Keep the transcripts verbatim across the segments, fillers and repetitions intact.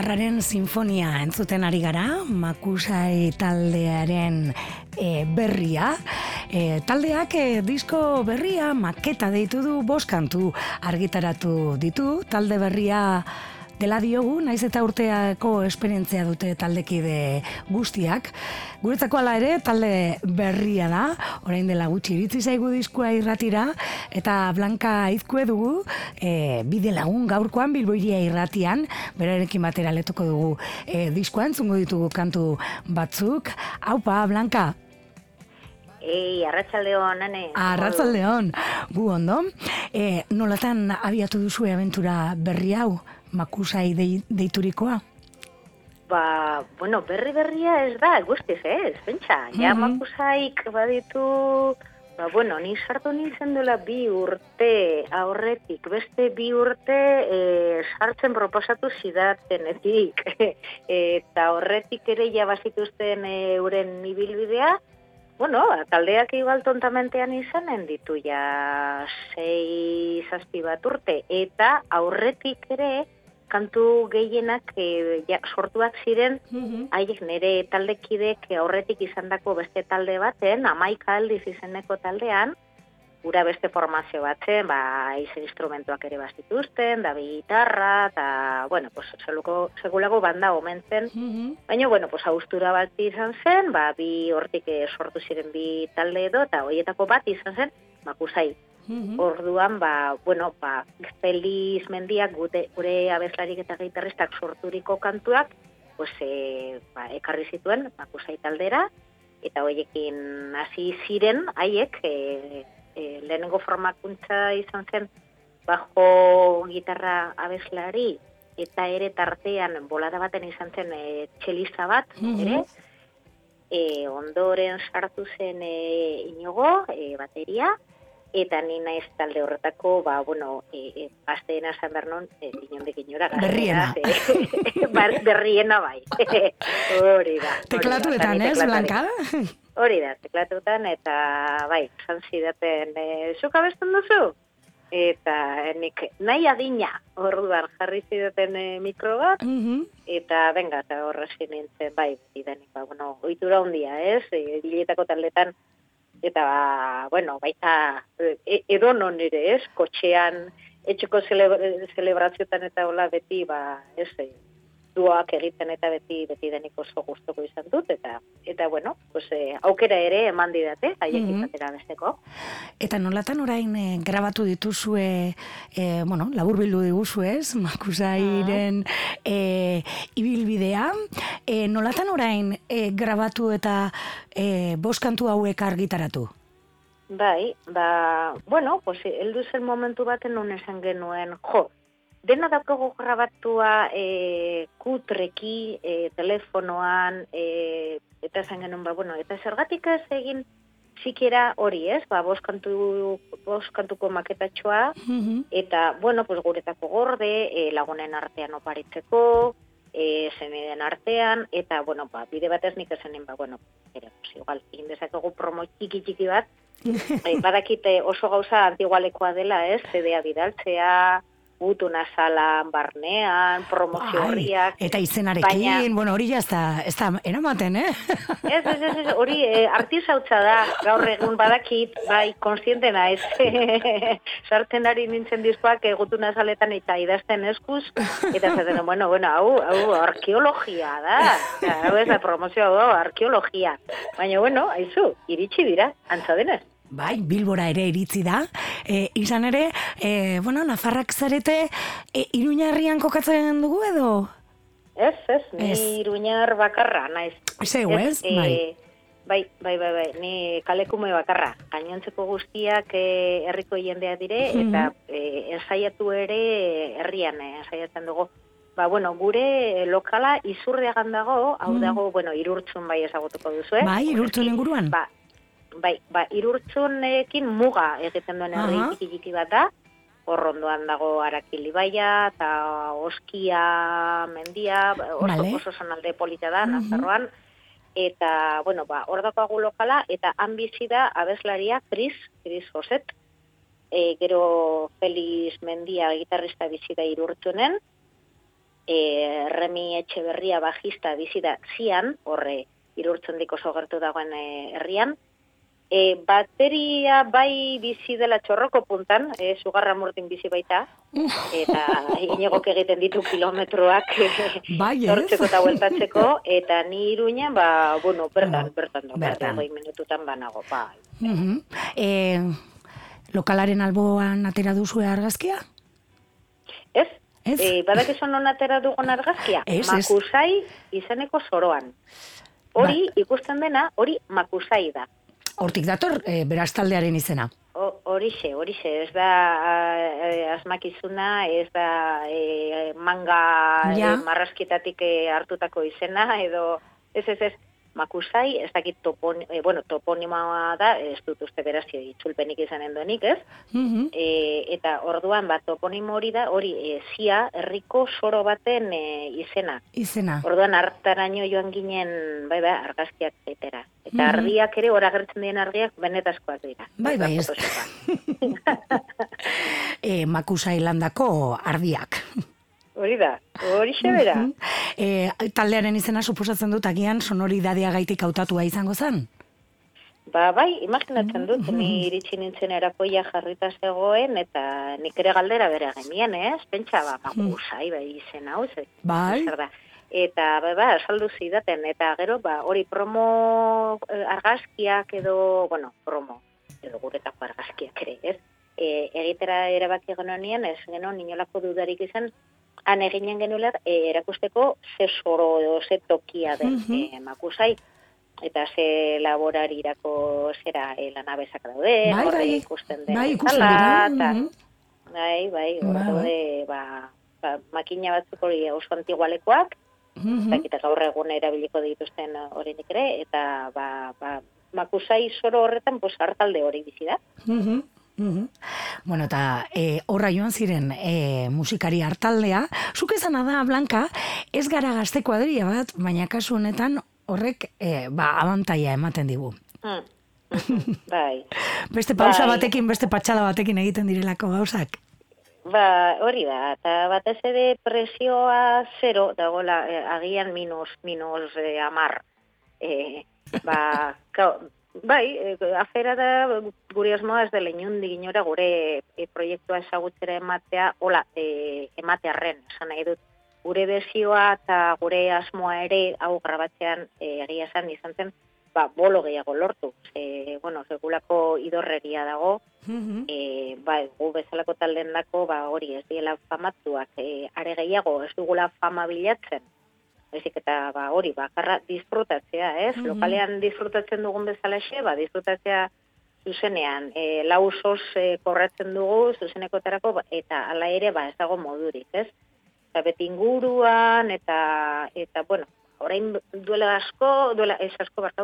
Gitarraren sinfonia entzuten ari gara, Makusai taldearen e, berria. E, taldeak e, disko berria maketa deitu du, bost kantu argitaratu ditu. Talde berria dela diogu, naiz eta urteako esperientzia dute taldekide guztiak. Guretzako hala ere, talde berria da, orain dela gutxi iritsi zaigu diskua irratira, eta Blanka Aizkue dugu, e, bide lagun gaurkoan Bilboiria irratian, berarekin batera letuko dugu e, diskoa, entzungo ditugu kantu batzuk. Aupa, Blanka! Ei, arratsaldeon, nene. Arratsaldeon, gu ondo. E, nolatan abiatu duzu abentura berri hau? Makusai de, deiturikoa? Ba, bueno, berri berria ez da, guztiz ez, pentsa. Ja, mm-hmm. Makusaik baditu, ba, bueno, ni sartu nintzen dela bi urte aurretik, beste bi urte e, sartzen proposatu zidatenetik. Eta horretik ere ja bazituzten euren ibilbidea. Bueno, taldeak igual tontamentean izanen ditu ja sei zazpi bat urte. Eta aurretik ere, kantu gehienak e, ja, sortuak ziren, mm-hmm. haiek nire taldekidek aurretik izandako beste talde baten, hamaika aldiz izeneko taldean, gura beste formazio batzen, ba, izen instrumentuak ere bazituzten, da gitarra, eta, bueno, pues, zeluko, segulago banda omentzen, mm-hmm. baina, bueno, pues, haustura bat izan zen, ba, bi hortik sortu ziren bi talde edo, eta horietako bat izan zen, Makusai. Mm-hmm. Orduan, ba, bueno, ba, Feliz Mendiak gute, gure abeslarik eta gitarristak sorturiko kantuak, pues, e, ba, ekarri zituen Makusai taldera, eta horiekin hasi ziren, haiek, e, e, lehenengo formakuntza izan zen, bajo gitarra abeslari, eta ere tartean bolada baten izan zen e, txeliza bat, mm-hmm. ere, e, ondoren sartu zen e, Inigo, e, bateria, eta ni naiz talde horretako, ba, bueno, e, e, gazteena San Bernon, e, inondik inora. Berriena. E, bar, berriena bai. Hori da. Teklatuetan, ez, Blanka? Hori da, teklatuetan, eta bai, zan zidaten, e, zuk abesten duzu? Eta nik nahi adina, orduan jarri zidaten e, mikro bat, mm-hmm. eta benga, eta horrezin nintzen, bai, idanik, ba, bueno, oitura hundia, ez, e, biletako taldetan, eta, bueno, baita e, edo non ere, ez, kotxean, etxeko celebra, celebrazioetan eta hola beti, ba, ez, e, duak egiten eta beti beti denik oso gustoko izan dut, eta, eta bueno, pues, e, aukera ere eman didate, haiek mm-hmm. izatera besteko. Eta nolatan orain e, grabatu dituzue, e, bueno, laburbildu diguzu ez, Makusairen mm-hmm. e, ibilbidea, e, nolatan orain e, grabatu eta e, boskantu hauek argitaratu? Bai, ba, bueno, pues, heldu zen momentu baten non esan genuen, jo, dena daukagu grabatua e, kutreki, e, telefonoan, e, eta esan genuen, ba, bueno, eta zergatik ez egin zikera hori ez, ba, boskantu, boskantuko maketatxoa, mm-hmm. eta, bueno, pues, guretako gorde, e, lagunen artean oparitzeko, e, zeniden artean, eta, bueno, ba, bide batez nik esanen, ba, bueno, ere, pues, igual, indezakegu promo txiki-txiki bat, e, badakite oso gauza antigualekoa dela ez, C D-a bidaltzea, gutuna salan, barnean, promozio horriak. Eta izenarekin, baina, bueno, hori ja ez da, ez da eramaten, eh? Ez, ez, ez, ez hori e, artizautza da, gaur egun badakit, bai, konstiente naiz. Sartzen ari nintzen diskoak e, gutuna saletan eta idazten eskuz, eta zaten, bueno, bueno, hau, hau, arkeologia da, hau ez da promozio, hau, arkeologia. Baina, bueno, haizu, iritsi dira, antza denez. Bai, Bilbora ere iritzi da. E, izan ere, e, bueno, Nafarrak zarete, e, Iruñarrian kokatzen dugu edo? Ez, ez, ni ez. Iruñar bakarra, naiz. Zeu, ez? E, bai. Bai, bai, bai, bai, ni kalekume bakarra. Gainontzeko guztiak e, herriko jendea dire, mm-hmm. eta e, ensaiatu ere herrian e, ensaiatzen dugu. Ba, bueno, gure lokala Izurdeagan dago, hau dago, mm. bueno, Irurtzun bai ezagutuko duzu, eh? Bai, Irurtzun inguruan? Ba, Bai, ba, Irurtzunekin muga egiten duen herri uh-huh. tiki bat da, hor ondoan dago Arakilibaia, eta Oskia mendia, oso, vale. oso zonalde polita da, uh-huh. Nazarroan, eta, bueno, ba, hor dago lokala, eta han bizi da abeslaria Chris, Chris Joset, e, gero Feliz Mendia gitarrista bizi da Irurtzunen, e, Remi Etxeberria bajista bizi da zian, horre Irurtzendik oso gertu dagoen e, herrian. E, bateria bai bizi dela Txorroko puntan, e, Sugarra Murtin bizi baita, eta inegok egiten ditu kilometroak bai, sortzeko eta bueltatzeko, eta ni Iruñan, ba, bueno, bertan, Bueno, bertan, bertan, bertan. bertan, minututan banago, bai. Mhm. E, lokalaren alboan atera duzu argazkia? Ez? Ez? E, badakizu non atera dugun argazkia? Ez, ez. Makusai izeneko soroan. Hori, ikusten dena, hori Makusai da. Hortik dator, e, beraz taldearen izena. O- Horixe, horixe, ez da e, asmakizuna, ez da e, manga Ja. e, marrasketatik e, hartutako izena, edo ez ez ez, Makusai, ez dakit topon, e, bueno, toponimoa da, ez dut uste beraz itzulpenik izanen duenik, ez? Mhm. E, eta orduan bat toponimo hori da, hori e, zia herriko soro baten e, izena. Izena. Orduan hartaraino joan ginen, bai bai, argazkiak zaitera. Eta Mhm. argiak ere, ora gertzen diren argiak, benetazkoak dira. Bai, bai, ez. Photoshopa. e, Makusa Ilandako ardiak. Hori da, hori bera. e, taldearen izena suposatzen dut agian sonoridadea gaitik hautatua izango zen? Ba, bai, imaginatzen dut, ni iritsi nintzen erakoia jarrita zegoen, eta nik ere galdera bere genien, ez? Pentsa, ba, Makusai, bai, izen hau, ze. Bai. Zer da. Eta, ba, ba, saldu zidaten, eta gero, ba, hori promo eh, argazkiak edo, bueno, promo, edo guretako argazkiak ere, ez? E, egitera erabaki genuen, ez genuen inolako dudarik izan, han eginen genuela e, erakusteko ze soro edo ze tokia den e, Makusai, eta ze laborarirako zera e, lanabezak daude, Bai, horre bai. ikusten den. Bai, ikusten bezala, dira. eta- Mhm. Bai, bai, hor Bai, daude, ba, ba, makina batzuk hori oso antigualekoak, Mhm. eta gaur egun erabiliko dituzten horinik ere, eta ba, ba, Makusai soro horretan, pues, hartalde hori bizi da. Mhm, mhm. Bueno, eta e, horra joan ziren e, musikari hartaldea. Zuk esana da, Blanka, ez gara gazte kuadria bat, baina kasu honetan horrek e, ba, abantaia ematen digu. Hmm. Mhm, bai. Beste pausa Bai. batekin, beste patxala batekin egiten direlako gauzak. Ba, hori da, eta batez ere presioa zero, dagoela, eh, agian minus, minus eh, amar. Eh, ba, kao, bai, eh, afera da, gure asmoa ez dela inundik inora gure eh, proiektua ezagutzera ematea, hola, eh, ematearren, esan nahi dut. Gure bezioa eta gure asmoa ere, hau grabatzean, eh, egia esan izan zen, ba, bolo gehiago lortu. E, bueno, segulako idorreria dago, Mhm. e, ba, gu bezalako talden dako, ba, hori ez diela famatuak, e, are gehiago ez dugula fama bilatzen. Ezik eta, ba, hori, bakarra disfrutatzea, ez? Mhm. Lokalean disfrutatzen dugun bezalaxe, ba, disfrutatzea zuzenean, e, lausos e, korratzen dugu zuzenekotarako, ba, eta hala ere, ba, ez dago modurik, ez? Eta beti inguruan, eta, eta, bueno, orain duela asko, duela ez asko barkau,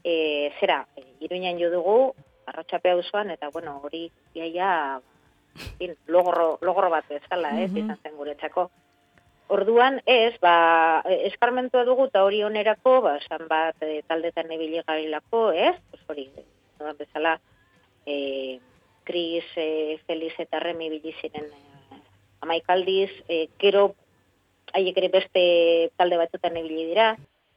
e, zera, e, Iruñan jo dugu, Arratxapea auzoan, eta, bueno, hori iaia, fin, logro, logro bat bezala, ez, Mhm. izan zen guretzako. Orduan, ez, ba, eskarmentua dugu, eta hori onerako, ba, esan bat, e, taldetan ibili garilako, ez, pues hori, dudan bezala, e, Kris, e, Feliz eta Remi ibili ziren e, amaikaldiz, e, gero, haiek ere beste talde batzutan ibili dira,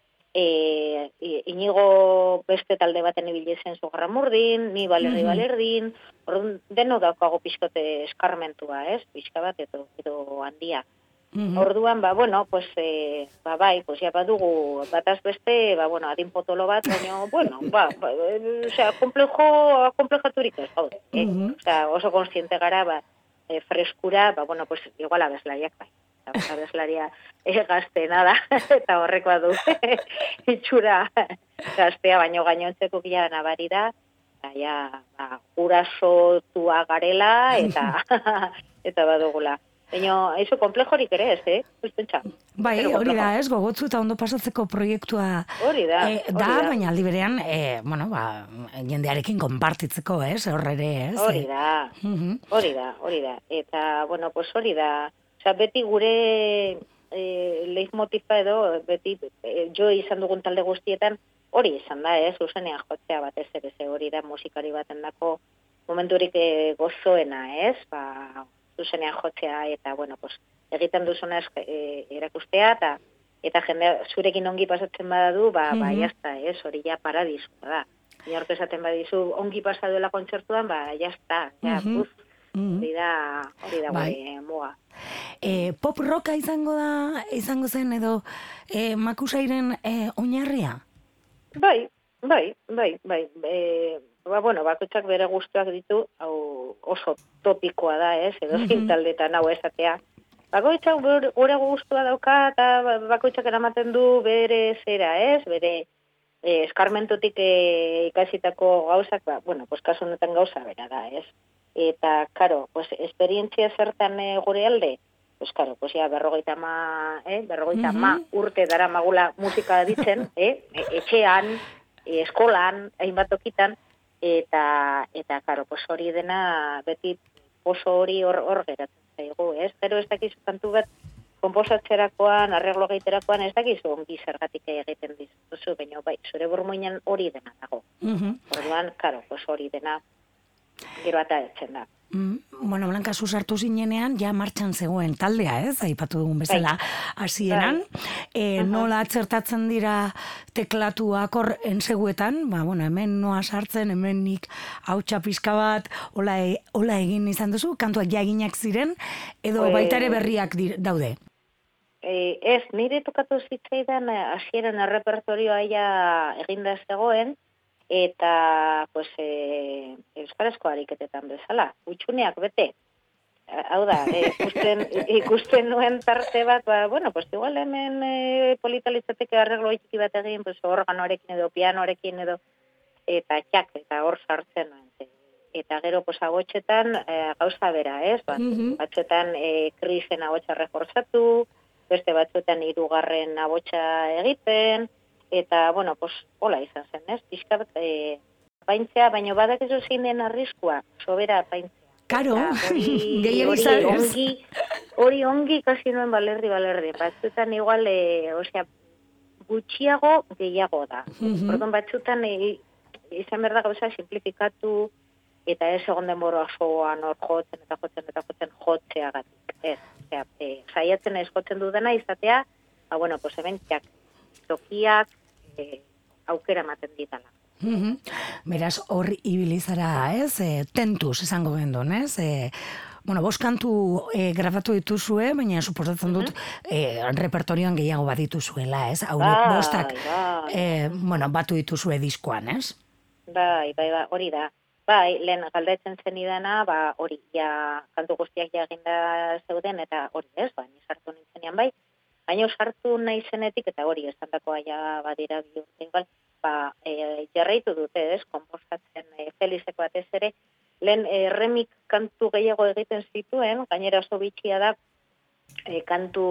e, inigo beste talde baten ibili zen Sugarra Murdin, ni balerdi Mhm. balerdin, orduan deno daukago pixkote eskarmentua, ez, pixka bat, edo, edo handia. Mhm. Orduan, ba, bueno, pues, e, ba, bai, pues, ja, badugu, bataz beste, ba, bueno, adin potolo bat, baina, bueno, ba, ba e, osea, komplejo, komplejaturik ez, gaude, eh? Mhm. Osea, oso konstiente gara, ba, e, freskura, ba, bueno, pues, igual abeslariak, bai. Abeslaria e, gaztena da, eta horrek badu itxura gaztea, baino gainontzeko gila nabari da, eta, ja, ba, gurasotua garela, eta, eta badugula. Baina, eso komplejorik ere ez, eh? Ustentza. Bai, Zero hori komplejo. da, ez, gogotzu eta ondo pasatzeko proiektua Hori da, eh, hori da, da. baina aldi berean, eh, bueno, ba, jendearekin konpartitzeko, ez, horrere, ez? Hori da, Mhm. hori da, hori da. Eta, bueno, pues hori da. Osa, beti gure e, leitmotifa edo, beti e, jo izan dugun talde guztietan, hori izan da, ez, zuzenean jotzea batez ere, ze hori da musikari baten dako momenturik e, gozoena, ez? Ba, zuzenean jotzea, eta, bueno, pues, egiten duzuna e, erakustea, eta eta jende zurekin ongi pasatzen badadu, ba, mm-hmm. ba, jazta, ez, hori ja paradisua da. Inork esaten badizu, ongi pasaduela kontzertuan, ba, jazta, ja, mm-hmm. puf, hori da, hori da, bai. Gure muga. E, pop rocka izango da, izango zen, edo e, Makusairen e, oinarria? Bai, bai, bai, bai, e, ba, bueno, bakoitzak bere gustuak ditu, hau oso topikoa da, ez, edo mm-hmm. zintaldetan hau esatea. Bakoitzak gure gustua dauka, eta bakoitzak eramaten du bere zera, ez, bere e, eskarmentutik e, ikasitako gauzak, ba, bueno, pues kasu honetan gauza bera da, ez. Eta, karo, pues, esperientzia zertan e, gure alde, pues, karo, pues, ya, berrogeita ma, eh, berrogeita mm-hmm. ma urte dara magula musika ditzen, eh, etxean, e, eskolan, hainbat tokitan, eta, eta, karo, pues, hori dena, beti, oso hori hor, hor geratzen zaigu, ez? Pero ez dakizu kantu bat, konposatzerakoan, arreglo gaiterakoan, ez dakizu ongi zergatik egiten dizuzu, baina bai, zure burmuinan hori dena dago. Mm-hmm. Orduan, karo, pues hori dena, gero eta etzen da. Mm, bueno, Blanca, zu sartu zinenean, ja martxan zegoen taldea, ez? Aipatu dugun bezala hasieran. E, uh-huh. Nola txertatzen dira teklatuak hor enseguetan, ba, bueno, hemen noa sartzen, hemen nik hautsa pizka bat, hola, e, hola egin izan duzu, kantuak jaginak ziren, edo pues, baitare berriak dir, daude? E, ez, nire tokatu zitzaidan hasieran errepertorioa ja eginda zegoen, eta pues eh, euskarazko ariketetan bezala, utxuneak bete. Hau da, eh, ikusten, ikusten nuen tarte bat, ba, bueno, pues igual hemen eh, politalitzateke arreglo txiki bat egin, pues organoarekin edo pianoarekin edo, eta txak, eta hor sartzen nuen. Eta gero, pues agotxetan eh, gauza bera, ez? Bat, mm-hmm. Batzuetan eh, krisen agotxa reforzatu, beste batzuetan hirugarren agotxa egiten, eta, bueno, pues, hola izan zen, ez? Pixka bat, e, paintzea, baina badak ezo zeinen arriskua, sobera paintzea. Karo, gehiago izan ez. Ongi, hori ongi kasi nuen balerdi, balerdi. Batzutan igual, e, osea, gutxiago gehiago da. Mm-hmm. Orduan batzutan, e, izan behar da gauza simplifikatu, eta ez egon denboro asoan hor jotzen, eta jotzen, eta jotzen, jotzeagatik. Ez, osea, e, saiatzen ez jotzen dudana izatea, ba, bueno, pues, hemen txak, tokiak, E, aukera ematen ditala. Mm-hmm. Beraz, hor ibilizara, ez? E, tentuz, esango gendun, ez? E, bueno, bost kantu e, grabatu dituzue, baina suposatzen dut mm-hmm. e, repertorioan gehiago bat dituzuela, ez? Hau bostak, bai. E, bueno, batu dituzue diskoan, ez? Bai, bai, bai, hori da. Bai, lehen galdetzen zen idana, ba, hori, ja, kantu guztiak ja eginda zeuden, eta hori ez, ba, nizartu nintzenean bai, baina sartu nahi zenetik, eta hori, estandakoa ja badira bi urte, igual, ba, e, jarraitu dute, ez, konposatzen e, Felizeko batez ere, lehen e, remik kantu gehiago egiten zituen, gainera oso bitxia da, e, kantu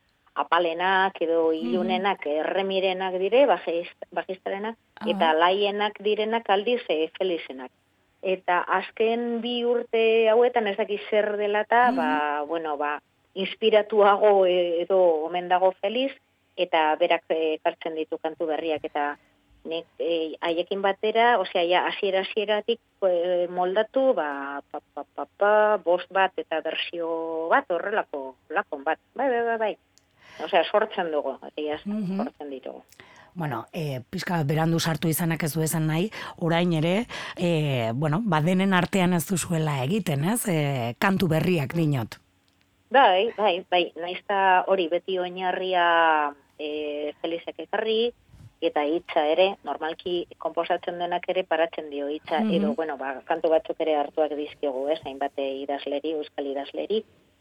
apalenak edo ilunenak, mm-hmm. erremirenak dire, bajistarenak, uh-huh. eta laienak direnak aldiz e, Felizenak. Eta azken bi urte hauetan ezaki zer dela eta, mm-hmm. ba, bueno, ba, inspiratuago edo omen dago Feliz, eta berak ekartzen ditu kantu berriak, eta nik e, haiekin batera, osea, ja, hasiera-hasieratik e, moldatu, ba, pa, pa, pa, pa, bost bat eta bersio bat, horrelako lakon bat, bai, bai, bai, bai. Osea, sortzen dugu, eta mm-hmm. sortzen ditugu. Bueno, e, pizka berandu sartu izanak ez du esan nahi, orain ere, e, bueno, badenen artean ez duzuela egiten, ez? E, kantu berriak dinot. Bai, bai, bai, naizta hori beti oinarria e, Felizek ekarri, eta hitza ere, normalki konposatzen denak ere paratzen dio hitza, mm-hmm. edo, bueno, ba, kantu batzuk ere hartuak dizkigu, ez, hainbat idazleri, euskal idazleri,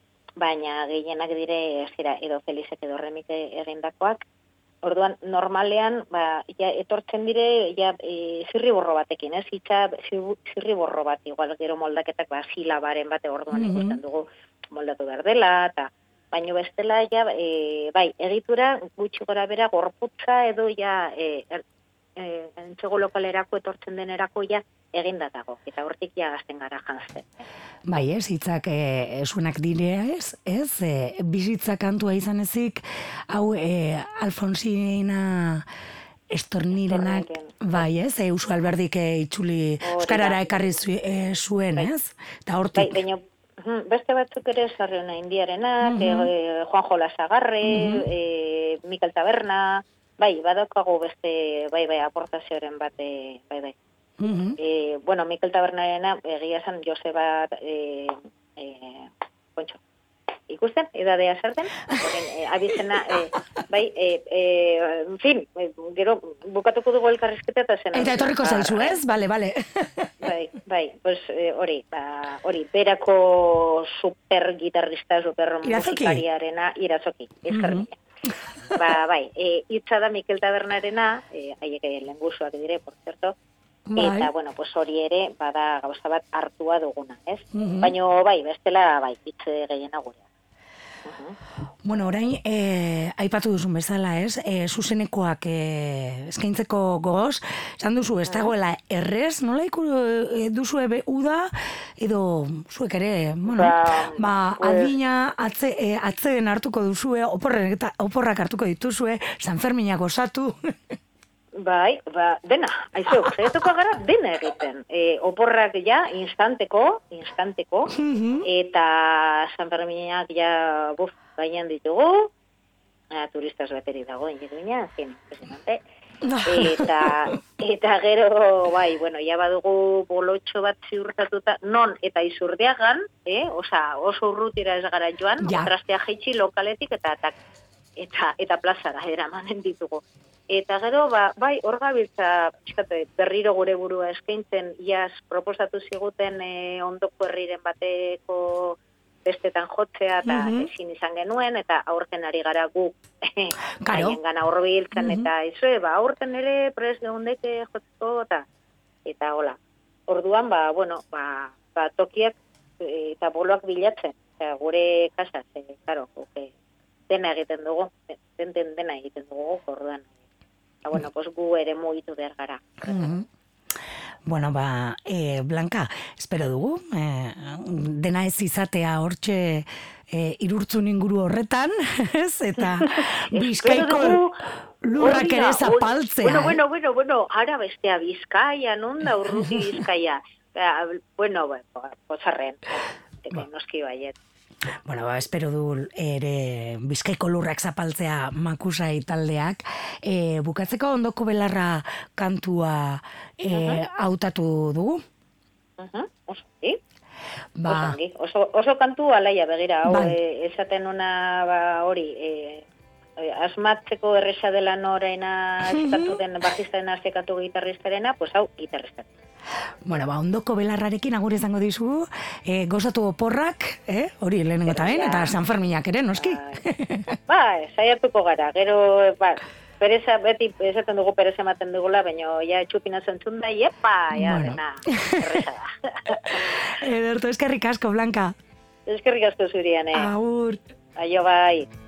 baina gehienak dire, zera, edo Felizek edo Remik egindakoak, orduan, normalean, ba, ja, etortzen dire, ja, e, zirriborro batekin, ez, hitza zirriborro bat, igual, gero moldaketak, ba, silabaren bate, orduan mm-hmm. ikusten dugu, moldatu behar dela, eta baino bestela, ja, e, bai, egitura gutxi gora bera gorputza edo ja e, er, e, entxego lokalerako etortzen denerako ja egindatago, eta hortik ja gazten gara janzten. Bai, ez, hitzak e, esunak direa ez, ez, e, bizitza kantua izan ezik, hau e, Alfonsina Estornirenak, bai, ez, Eusu Alberdik e, itxuli Euskarara ekarri zu, e, zuen, bai. Ez, eta hortik. Bai, baino, Beste batzuk ere Sarriona Indiarenak, uh -huh. e, Juanjo Lasagarre, uh -huh. e, Mikel Taberna, bai, badaukagu beste, bai, bai, aportazioaren bate, bai, bai. Uh -huh. e, bueno, Mikel Tabernarena, egia esan, Joseba, e, e, Pontxo, ikusten, edadea sarten, e, abizena, e, bai, e, e, en fin, e, gero, bukatuko dugu elkarrizketa eta zen. Eta etorriko zaizu, ez? Bale, bale. Bai, bai, pues hori, eh, ba, hori, berako super gitarrista, super musikariarena, Irazoki, eskarri. Mm-hmm. Ba, bai, e, hitza da Mikel Tabernarena, e, haiek lengusuak dire, por cierto, bai. Eta, bueno, pues hori ere, bada gauza bat hartua duguna, ez? Mm-hmm. Baina, bai, bestela, bai, hitze gehiena gurea. Uh-huh. Bueno, orain, eh, aipatu duzun bezala, ez? Eh, zuzenekoak eh, eskaintzeko gogoz, esan duzu, ez dagoela errez, nola iku eh, duzu ebe uda, edo zuek ere, bueno, ba, ba adina atze, eh, atzeen hartuko duzue, oporrak, eta, oporrak hartuko dituzue, Sanferminak osatu. Bai, ba, dena, aizu, zaiatuko gara dena egiten. E, oporrak ja, instanteko, instanteko, uh-huh. Eta Sanferminak ja, buf, gainean ditugu, e, turistas bateri dago, ingirduina, zen, impresionante. Eta, eta gero, bai, bueno, ja badugu bolotxo bat ziurtatuta, non, eta Izurdiagan, eh, osa, oso urrutira ez gara joan, ja. Trastea jaitsi lokaletik, eta, eta, eta, eta plazara eramanen ditugu. Eta gero, ba, bai, hor gabiltza, berriro gure burua eskaintzen, iaz proposatu ziguten e, ondoko herriren bateko bestetan jotzea, eta uh-huh. ezin izan genuen, eta aurten ari gara gu, haien gana horbiltzen, uh-huh. eta izue, ba, aurten ere prez geundeke jotzeko, eta, eta hola. Orduan, ba, bueno, ba, ba tokiak e, eta boloak bilatzen, eta gure kasaz, e, claro, okay, dena egiten dugu, den, den, dena egiten dugu, orduan. Eta, bueno, pues gu ere mugitu behar gara. Mm-hmm. Bueno, ba, eh, Blanca, espero dugu, eh, dena ez izatea hortxe eh, irurtzun inguru horretan, ez? Eta Bizkaiko lurrak ere zapaltzea. Bueno, bueno, bueno, bueno, ara bestea Bizkaia, nonda urruti Bizkaia. Bueno, bueno, pozarren, teke noski baiet. Bueno, ba, espero du ere Bizkaiko lurrak zapaltzea Makusai taldeak. E, bukatzeko ondoko belarra kantua e, hautatu uh-huh. dugu? Uh-huh. Oso, sí. Ba. Oso, oso kantu alaia begira, hau e, esaten una ba, hori, e, e, asmatzeko erresa dela noraina eskatu den bajistaren aztekatu gitarristarena, pues hau gitarristarena. Bueno, ba, ondoko belarrarekin agur izango dizugu, eh, gozatu oporrak, eh, hori lehenengo eta ben, eta Sanferminak ere, noski? Ba, saiatuko gara, gero, ba, pereza, beti esaten dugu pereza ematen dugula, baina ja txupina zentzun da, iepa, ja, bueno. Dena, erreza da. Ederto, eskerrik asko, Blanca. Eskerrik asko zurian, eh? Agur. Aio, bai.